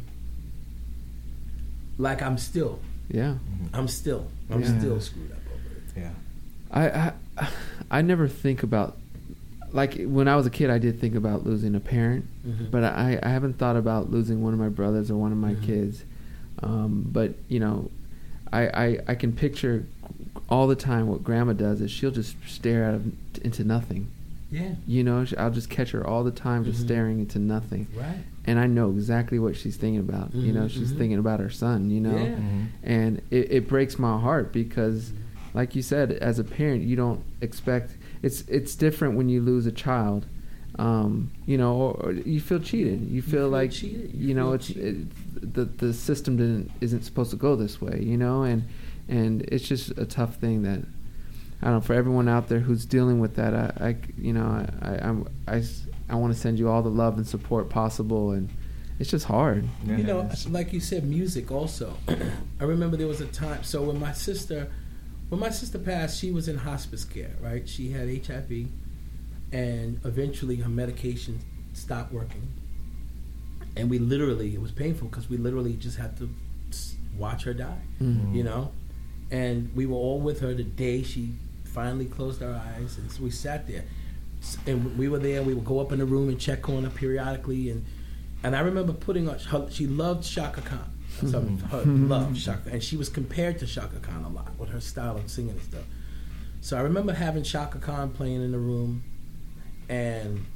like I'm still, yeah, I'm still, I'm yeah. still screwed up over it. Yeah. I, I, I never think about, like when I was a kid, I did think about losing a parent, mm-hmm. but I, I haven't thought about losing one of my brothers or one of my mm-hmm. kids. Um, but you know, I, I I can picture all the time what Grandma does is she'll just stare out of, into nothing. Yeah. You know, I'll just catch her all the time just mm-hmm. staring into nothing. Right. And I know exactly what she's thinking about. Mm-hmm. You know, she's mm-hmm. thinking about her son. You know, yeah. mm-hmm. and it, it breaks my heart because, mm-hmm. like you said, as a parent, you don't expect. It's it's different when you lose a child, um, you know, or, or you feel cheated. You feel, you feel like cheated. You, you know feel it's it, the the system didn't isn't supposed to go this way. You know, and and it's just a tough thing that I don't know for everyone out there who's dealing with that. I, I you know I I I'm, I, I want to send you all the love and support possible, and it's just hard. You know, like you said, music also. I remember there was a time. So when my sister. When my sister passed, she was in hospice care, right? She had H I V, and eventually her medication stopped working. And we literally, it was painful because we literally just had to watch her die, mm-hmm. you know? And we were all with her the day she finally closed her eyes, and so we sat there. And we were there, we would go up in the room and check on her periodically. And, and I remember putting on, her, she loved Shaka Khan. So her love Shaka, and she was compared to Shaka Khan a lot with her style of singing and stuff. So I remember having Shaka Khan playing in the room, and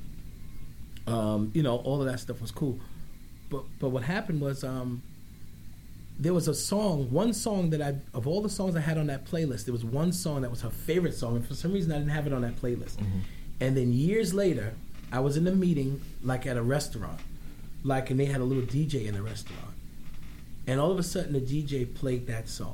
um, you know all of that stuff was cool. But but what happened was um, there was a song, one song that I of all the songs I had on that playlist, there was one song that was her favorite song, and for some reason I didn't have it on that playlist. Mm-hmm. And then years later, I was in a meeting like at a restaurant, like and they had a little D J in the restaurant. And all of a sudden, the D J played that song.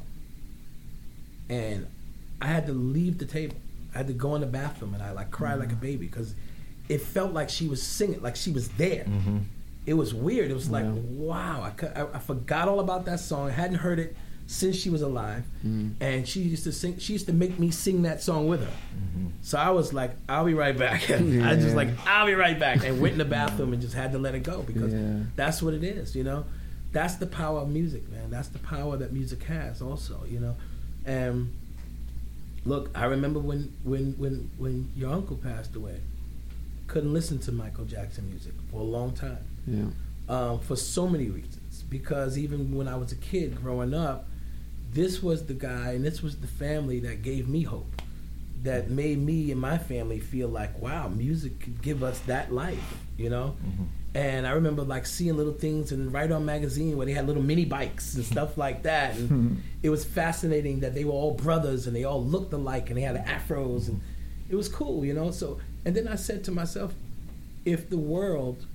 And I had to leave the table. I had to go in the bathroom, and I like cried mm-hmm. like a baby because it felt like she was singing, like she was there. Mm-hmm. It was weird. It was like, yeah. wow, I, could, I, I forgot all about that song. I hadn't heard it since she was alive. Mm-hmm. And she used to sing. She used to make me sing that song with her. Mm-hmm. So I was like, I'll be right back. Yeah. I just like, I'll be right back. And went in the bathroom and just had to let it go because yeah. that's what it is, you know? That's the power of music, man. That's the power that music has also, you know. And look, I remember when when when, when your uncle passed away, couldn't listen to Michael Jackson music for a long time. Yeah. Um, for so many reasons. Because even when I was a kid growing up, this was the guy and this was the family that gave me hope. that made me and my family feel like, wow, music could give us that life, you know? Mm-hmm. And I remember like seeing little things in Right On magazine where they had little mini bikes and stuff like that. And mm-hmm. it was fascinating that they were all brothers and they all looked alike and they had afros, and it was cool, you know? So, and then I said to myself, if the world,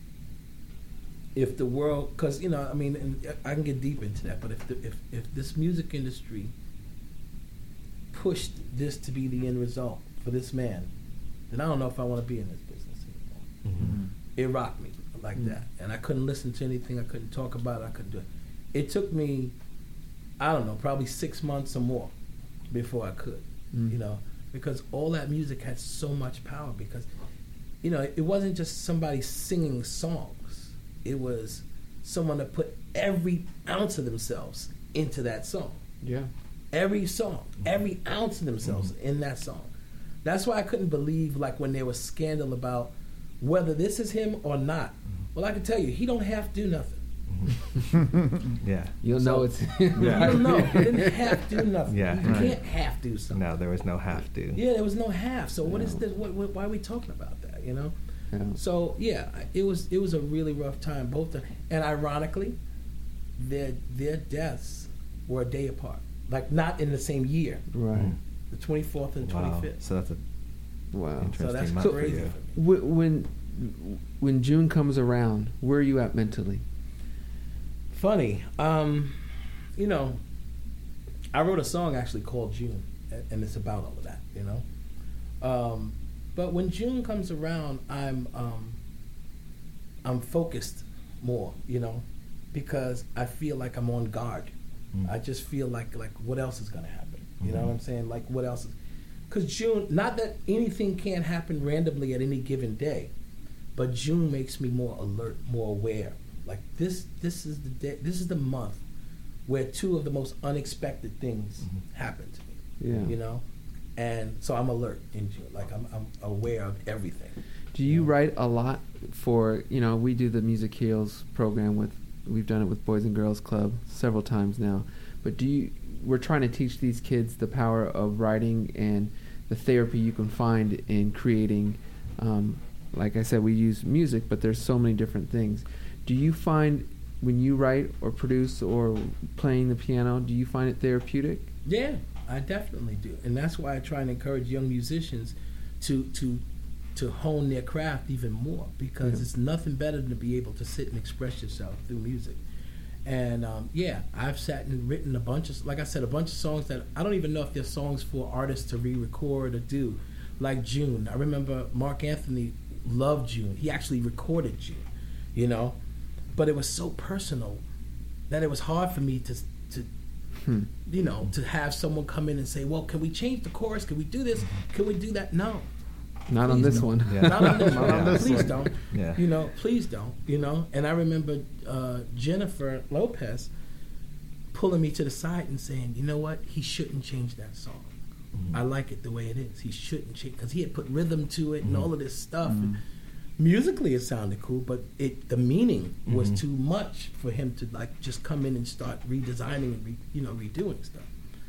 if the world, because, you know, I mean, and I can get deep into that, but if, the, if if this music industry pushed this to be the end result for this man, then I don't know if I want to be in this business anymore. Mm-hmm. It rocked me like mm-hmm. that. And I couldn't listen to anything. I couldn't talk about it. I couldn't do it. It took me, I don't know, probably six months or more before I could, mm-hmm. you know, because all that music had so much power, because, you know, it wasn't just somebody singing songs. It was someone that put every ounce of themselves into that song. Yeah. Every song, every ounce of themselves mm-hmm. in that song. That's why I couldn't believe, like, when there was scandal about whether this is him or not. Mm-hmm. Well, I can tell you, he don't have to do nothing. Mm-hmm. yeah. You'll so, know it's him. Yeah. You don't know. He didn't have to do nothing. Yeah. You Right. can't have to do something. No, there was no have to. Yeah, there was no have. So what no. is this? What, what, why are we talking about that, you know? Yeah. So, yeah, it was it was a really rough time. Both the, and ironically, their their deaths were a day apart. Like, not in the same year. Right. The twenty-fourth and Wow. twenty-fifth. So that's a Wow. interesting So that's month for crazy you. for me. Wh- When when June comes around, where are you at mentally? Funny. Um, you know, I wrote a song actually called June, and it's about all of that, you know? Um, but when June comes around, I'm um, I'm focused more, you know, because I feel like I'm on guard. Mm. I just feel like, like what else is going to happen? You mm-hmm. know what I'm saying? Like, what else is... Because June, not that anything can't happen randomly at any given day, but June makes me more alert, more aware. Like, this this is the day, this is the month where two of the most unexpected things mm-hmm. happen to me. Yeah. You know? And so I'm alert in June. Like, I'm I'm aware of everything. Do you write a lot for, you know, we do the Music Heals program with, we've done it with Boys and Girls Club several times now, but do you, we're trying to teach these kids the power of writing and the therapy you can find in creating, um, like I said, we use music, but there's so many different things. Do you find when you write or produce or playing the piano, do you find it therapeutic? Yeah, I definitely do. And that's why I try and encourage young musicians to to to hone their craft even more, because yeah. it's nothing better than to be able to sit and express yourself through music. And um, yeah, I've sat and written a bunch of, like I said, a bunch of songs that I don't even know if they're songs for artists to re-record or do, like June. I remember Mark Anthony loved June. He actually recorded June, you know, but it was so personal that it was hard for me to, to hmm. you know, to have someone come in and say, well, can we change the chorus? Can we do this? Can we do that? No. Not please on this don't. one. Yeah. Not on this Not one. on this Please one. don't. Yeah. You know, please don't. You know, and I remember uh, Jennifer Lopez pulling me to the side and saying, you know what, he shouldn't change that song. Mm-hmm. I like it the way it is. He shouldn't change, because he had put rhythm to it mm-hmm. and all of this stuff. Mm-hmm. And musically, it sounded cool, but it the meaning Mm-hmm. was too much for him to like just come in and start redesigning and re, you know redoing stuff.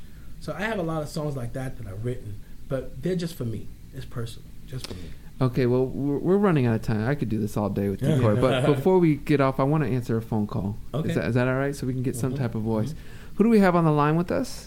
So I have a lot of songs like that that I've written, but they're just for me. It's personal, just for me. Okay, well, we're, we're running out of time. I could do this all day with you, Corey. But before we get off, I want to answer a phone call. Okay. Is that, is that all right? So we can get some Mm-hmm. type of voice. Mm-hmm. Who do we have on the line with us?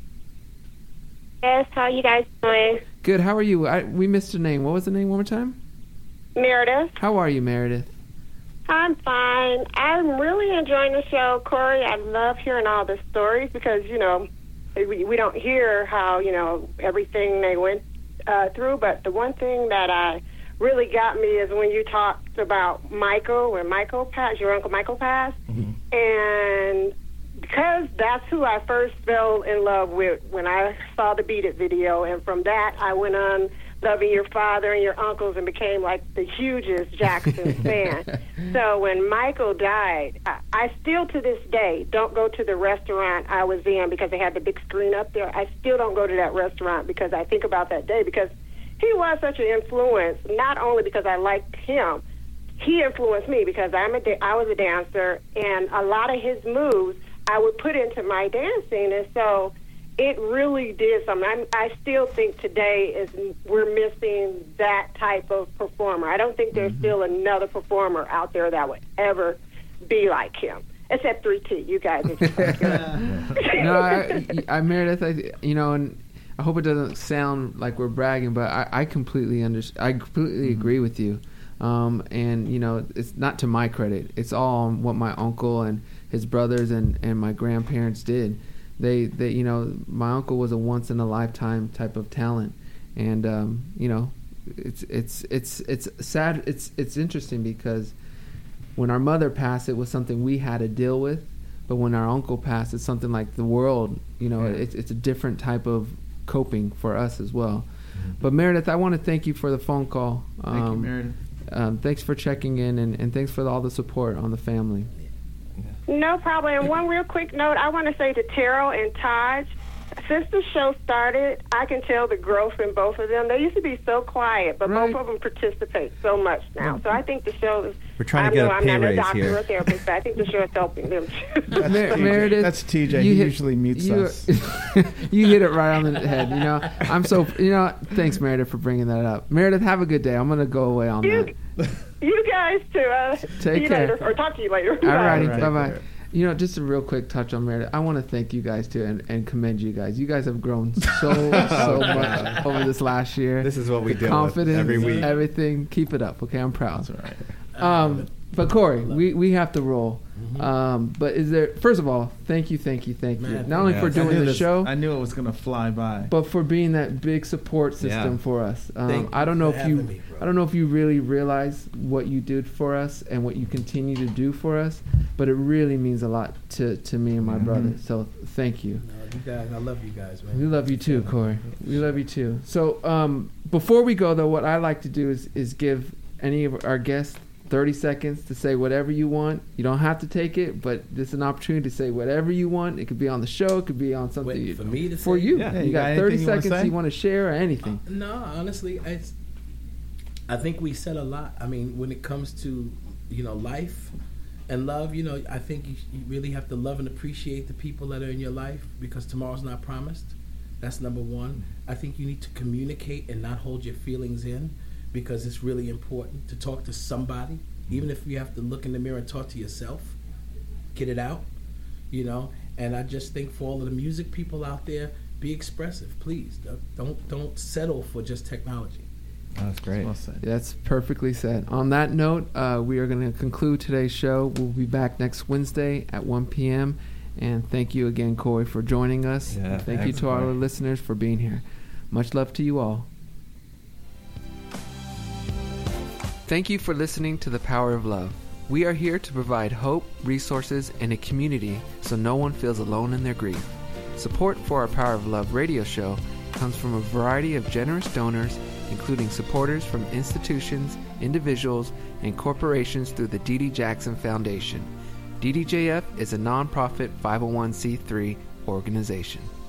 Yes, how you guys doing? Good. How are you? I, we missed your name. What was the name one more time? Meredith. How are you, Meredith? I'm fine. I'm really enjoying the show, Corey. I love hearing all the stories because, you know, we, we don't hear how, you know, everything they went uh, through. But the one thing that I really got me is when you talked about Michael, when Michael passed, your Uncle Michael passed. Mm-hmm. And because that's who I first fell in love with when I saw the Beat It video. And from that, I went on loving your father and your uncles and became like the hugest Jackson fan. So when Michael died, I, I still to this day don't go to the restaurant I was in because they had the big screen up there. I still don't go to that restaurant because I think about that day because he was such an influence, not only because I liked him, he influenced me because I'm a da- I was a dancer, and a lot of his moves I would put into my dancing. And so it really did something. I'm, I still think today is we're missing that type of performer. I don't think there's mm-hmm. still another performer out there that would ever be like him, except three T. You guys are just like, no, I, I Meredith, I, you know, and I hope it doesn't sound like we're bragging, but I, I completely understand. I completely mm-hmm. agree with you. Um, and you know, it's not to my credit. It's all on what my uncle and his brothers and, and my grandparents did. They, they, you know, my uncle was a once in a lifetime type of talent, and um, you know, it's it's it's it's sad. It's it's interesting because when our mother passed, it was something we had to deal with, but when our uncle passed, it's something like the world. You know, yeah. it's it's a different type of coping for us as well. Mm-hmm. But Meredith, I want to thank you for the phone call. Um, thank you, Meredith. Um, thanks for checking in, and, and thanks for all the support on the family. No problem. And one real quick note, I want to say to Terrell and Taj, since the show started, I can tell the growth in both of them. They used to be so quiet, but right. both of them participate so much now. So I think the show is... We're trying to get I a pay I'm raise not a doctor here. or a therapist, but I think the show is helping them too. That's, Mer- T J. Meredith, That's T J. You He hit, usually meets you, us. You hit it right on the head. You know, I'm so... You know, thanks, Meredith, for bringing that up. Meredith, have a good day. I'm going to go away on you, that. You guys too. Uh, Take see you care. later, or talk to you later. All righty. Right. Bye-bye. You know, just a real quick touch on Meredith. I want to thank you guys too, and, and commend you guys. You guys have grown so so much over this last year. This is what we The deal confidence, with every week. everything. Keep it up, okay? I'm proud. That's all right. Um, but Corey, we, we have to roll. Mm-hmm. Um, but is there? First of all, thank you, thank you, thank you. Man, Not only yeah. for I doing knew the this- show, I knew it was going to fly by. but for being that big support system Yeah. for us. Um, Thank I don't know you if for you, having me, bro. I don't know if you really realize what you did for us and what you continue to do for us, but it really means a lot to, to me and my Mhm. brother. So thank you. No, you guys, I love you guys, man. We love you too, Corey. We love you too. So um, before we go, though, what I like to do is is give any of our guests thirty seconds to say whatever you want. You don't have to take it, but this is an opportunity to say whatever you want. It could be on the show. It could be on something. Wait, you, for me to for say? you. Yeah, you, you got, got thirty anything you wanna seconds say? you want to share or anything. Uh, no, honestly, it's, I think we said a lot. I mean, when it comes to, you know, life and love, you know, I think you, you really have to love and appreciate the people that are in your life because tomorrow's not promised. That's number one. I think you need to communicate and not hold your feelings in because it's really important to talk to somebody, even if you have to look in the mirror and talk to yourself. Get it out, you know. And I just think for all of the music people out there, be expressive, please. Don't don't settle for just technology. Oh, that's great. Well said. That's perfectly said. On that note, uh, we are going to conclude today's show. We'll be back next Wednesday at one p.m. And thank you again, Corey, for joining us. Yeah, thank you thanks, to our Corey. listeners for being here. Much love to you all. Thank you for listening to The Power of Love. We are here to provide hope, resources, and a community so no one feels alone in their grief. Support for our Power of Love radio show comes from a variety of generous donors, including supporters from institutions, individuals, and corporations through the Dee Dee Jackson Foundation. D D J F is a nonprofit five oh one c three organization.